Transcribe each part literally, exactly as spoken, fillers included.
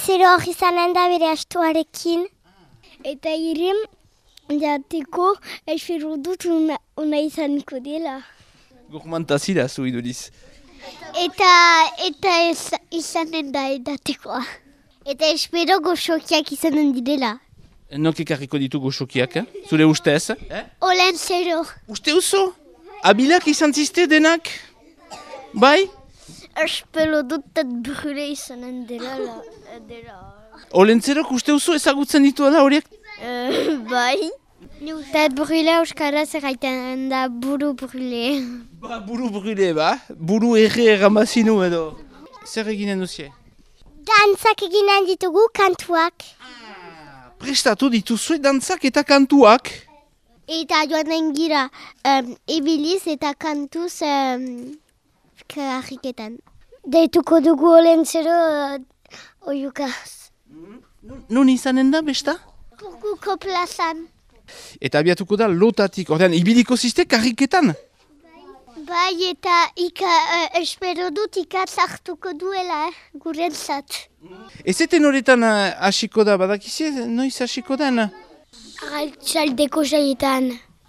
Olentzero hori izanen da bere astuarekin. Eta irim jateko espero dut una, una izaniko dela. Gourmantazira zu iduriz. Eta, eta ez, izanen da edatekoa. Eta espero goxokiak izanen direla. Nok ekarriko ditu goxokiak, eh? Zure ustez? Eh? Olentzero. Uste uso? Abilak izan ziste denak? Bai? Espero dut tat brule izanen dela. dela. Olentzerok uste uso ezagutzen dituela horiek? Uh, bai. Tat brule euskaraz erraiten da buru brule. Ba, buru brule, ba? Buru erre erramazinu edo. Zer eginen duzie? Dantzak eginen ditugu kantuak. Prestatu dituzue dantzak eta kantuak. Eta joanen gira um, ebiliz eta kantuz um, karriketan. Deituko dugu olentzero uh, oiukaz. Nun izanen da, besta? Kurkuko plazan. Eta abiatuko da lotatik, ordean, ibiliko ziste karriketan? Bai, eta ika, uh, espero dut ikatz hartuko duela, eh, gurentzat. Ez eten horretan uh, hasiko da, badakizie, noiz hasiko den? Arratxaldeko jaietan.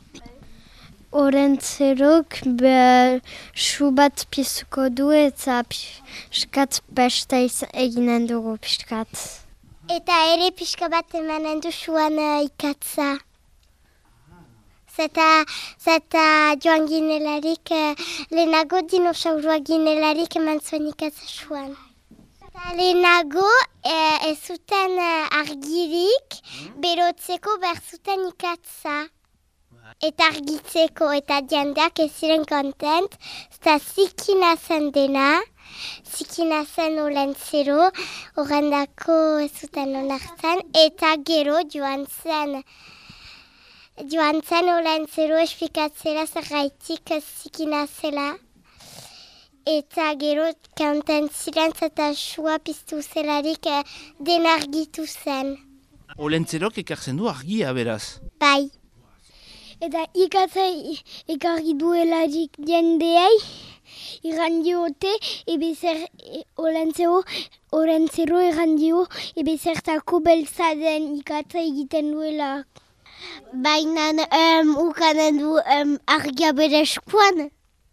Olentzerok su bat piztuko du eta piskat pesta eginen dugu piskat. Eta ere pixka bat emanen du suan uh, ikatza. Zeta, zeta joan ginelarik, uh, lehenago dinosaurua ginelarik eman zuen ikatza suan. Eta lehenago eh, ez zuten uh, argirik, berotzeko behar zuten ikatza. Eta argitzeko eta jendeak ez ziren kontent, eta zikina zen dena, zikina zen olentzero, horrendako ez zuten onartzen, eta gero joan zen, joan zen olentzero espikatzera zergaitik zikina zela. Eta gero kontent ziren eta sua piztu zelarik eh, den argitu zen. Olentzerok ekartzen du argia, beraz. Bai. Eta ikatza ekarri duelarik jendeai, irandiote, ebezer e, olentzero, olentzero irrandio, ebezertako beltza den ikatza egiten duela. Baina um, ukanen du um, argia bere eskuan.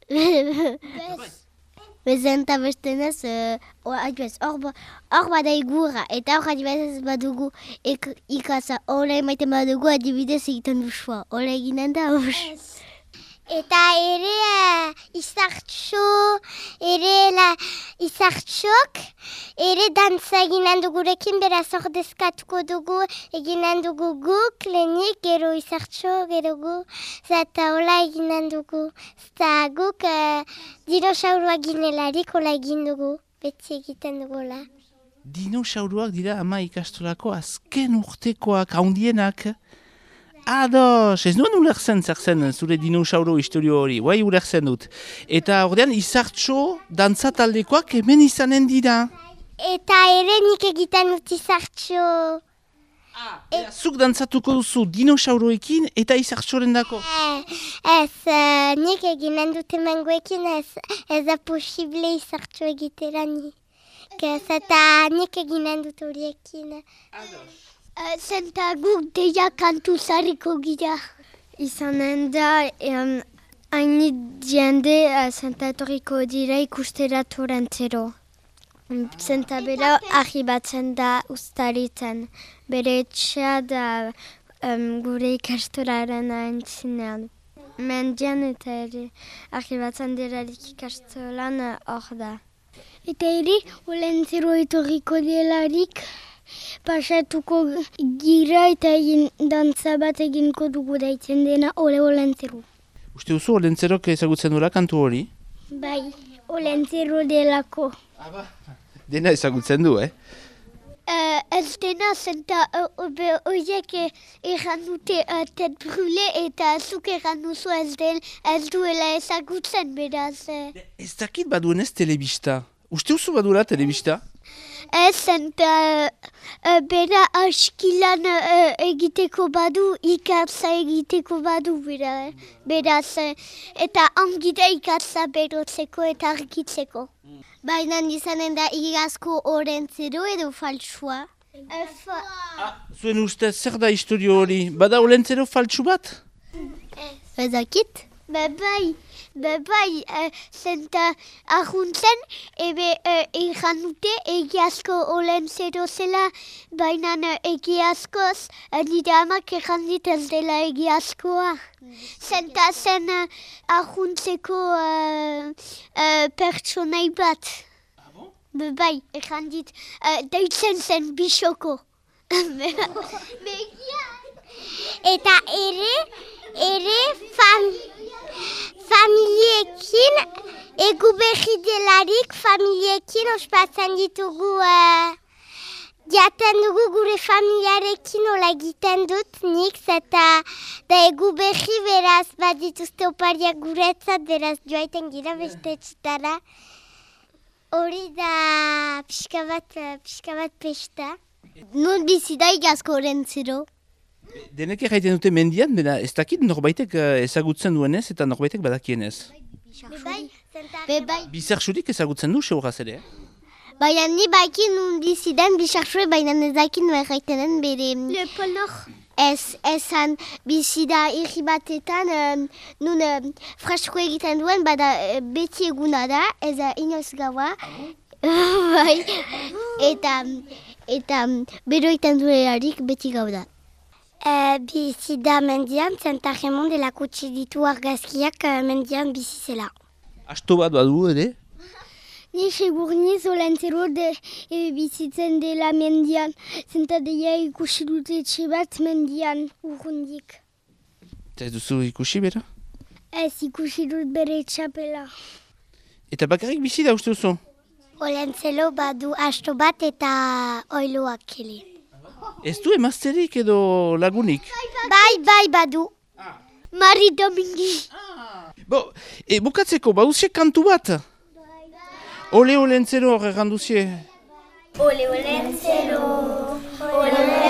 Bezen eta bestenez, hor bada igurra, eta hor adibidez badugu ikatza, hola emaiten badugu adibidez egiten duzua, hola eginen da hor. Eta ere uh, izartxo, ere la izartxok, ere dantza eginen dugurekin, beraz hor deskatuko dugu, eginen dugu guk, lehenik, gero izartxo, gero gu, zata hola eginen dugu. Zata guk uh, dinosaurua ginelarik hola egin dugu, beti egiten dugula. Dinosauruak dira ama ikastolako azken urtekoak, haundienak. Ados, ez nuen ulerzen zer zen zure dinosauro historio hori, guai ulerzen dut. Eta ordean izartxo dantza taldekoak hemen izanen dira. Eta ere nik egiten dut izartxo. Ah, e... Zuk dantzatuko duzu dinosauroekin eta izartxoren dako? Eh, ez, uh, nik eginen dut emangoekin ez, ez da posible izartxo egitera nik. Eta nik eginen dut horiekin. Ados. Uh, Zenta guk deia kantu zarriko gira. Izanen da, um, hainit jende uh, zenta etorriko dira ikusteratu rentzero. Zenta bera arribatzen da ustaritzen. Bere etxea da um, gure ikastoraren aintzinean. Mendian eta ere arribatzen dirarik ikastolan hor uh, da. Eta ere, olentzero etorriko delarik, pasatuko gira eta egin dantza bat eginko dugu daitzen dena ole olentzero. Uste duzu olentzerok ezagutzen dura kantu hori? Bai, olentzero delako. Aba, dena ezagutzen du, eh? Uh, ez dena zenta horiek uh, erran dute uh, tet brule eta zuk erran duzu ez, del, ez duela ezagutzen beraz. Uh. Ez dakit baduen ez telebista. Uste duzu badura telebista? Ez, eta uh, bera askilan uh, egiteko badu, ikatza egiteko badu, bera, eh? Beraz, eh, eta ongida ikatza berotzeko eta argitzeko. Baina izanen da igazko orentzero edo faltsua? Ah, zuen ustez, zer da historio hori? Bada olentzero faltsu bat? Ezakit? Bebai, bebai, uh, zenta ahuntzen, ebe uh, egan dute egiazko olentzero zela, baina uh, egiazkoz, uh, nire amak egan dit ez dela egiazkoa. Zenta zen uh, ahuntzeko uh, uh, pertsonai bat. Bebai, egan dit, uh, deitzen zen bisoko. Begia. Eta ere, ere fam, familiekin, egu berri delarik familiekin ospatzen ditugu, uh, jaten dugu gure familiarekin hola egiten dut nik, eta da egu berri beraz bat dituzte opariak guretzat, beraz joaiten gira beste etxetara. Hori da pixka bat, pixka bat pesta. Nun bizi da igazko orentzero. Denek erraiten dute mendian, bera ez dakit norbaitek ezagutzen duenez eta norbaitek badakienez. Bebai, Bebai. Bizarsurik ezagutzen du, seuraz ere. Baina ni baikin nun bizi den bisarxue, baina ez dakin erraitenen bere... Le polnor. Ez, ezan bizi da irri batetan, um, nun um, frasko egiten duen, bada uh, beti eguna da, ez da inoz gaua. Bai, eta, eta bero egiten duelarik beti gau da. Uh, bizi da mendian, zenta Remon dela kutsi ditu argazkiak uh, mendian bizi zela. Asto bat badu ere? Ni segur niz olentzero de e, bizitzen dela mendian, zenta deia ikusi dute etxe bat mendian urrundik. Eta ez duzu ikusi bera? Ez ikusi dut bere txapela. Eta bakarrik bizi da uste duzu? Olentzelo badu asto bat eta oiloak kele. Ez du emazterik edo lagunik? Bai, bai badu. Mari Domingi. Bo, e, bukatzeko, baduzie kantu bat? Ole olentzero horre ganduzie. Ole olentzero, ole